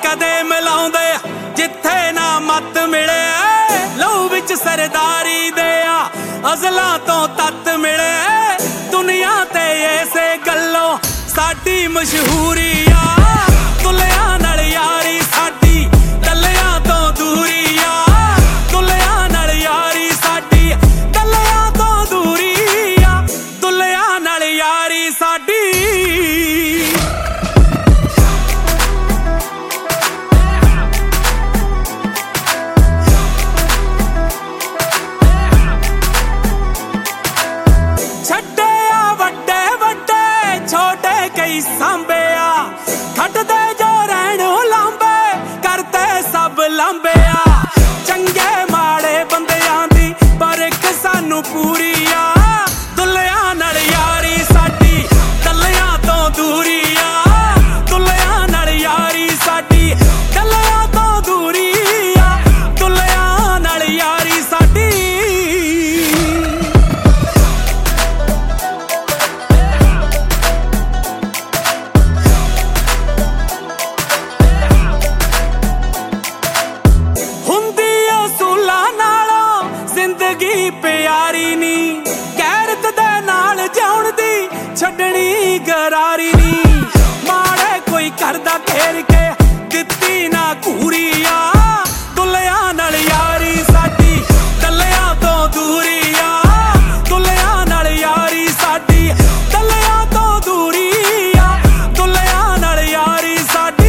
कदे मिलाउंदे जिथे ना मत मिले, लहू विच सरदारी दे अज़लां तो तत मिले। दुनिया ते इसे गल्लों साडी मशहूरी आ, दुल्हिਆਂ नाल यारी साडी गल्लियां तो दूरी आ, दुल्हिਆਂ नाल यारी साडी गल्लियां तो दूरी आ, दुल्हिਆਂ नाल यारी साडी। कई सांबे आ खटदे जो रहण लांबे, करते सब लांबे आ, चंगे माड़े बंदियां दी परख सानू पूरी आ, दुल्हिਆਂ नाल यारी साडी गल्लियां तो दूरी आ, दुल्हिਆਂ नाल यारी साडी गल्लियां तो दूरी आ, दुल्हिਆਂ नाल यारी साडी। प्यारी नी गैरत दे नाल जाउण दी छड्डनी गरारी नी, माड़े कोई करदा घेर के दित्ती ना कूरी आ, दुल्हिਆਂ नाल यारी साडी गल्लियां तो दूरी आ, दुल्हिਆਂ नाल यारी साडी गल्लियां तो दूरी आ, दुल्हिਆਂ नाल यारी साडी।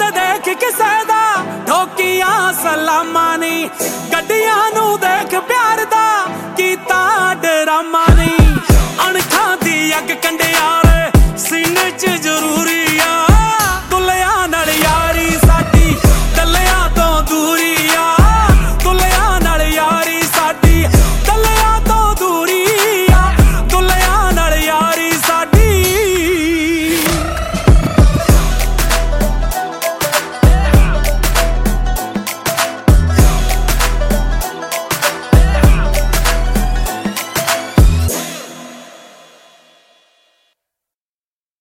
सलामां नी गड्डियां नूं देख प्यार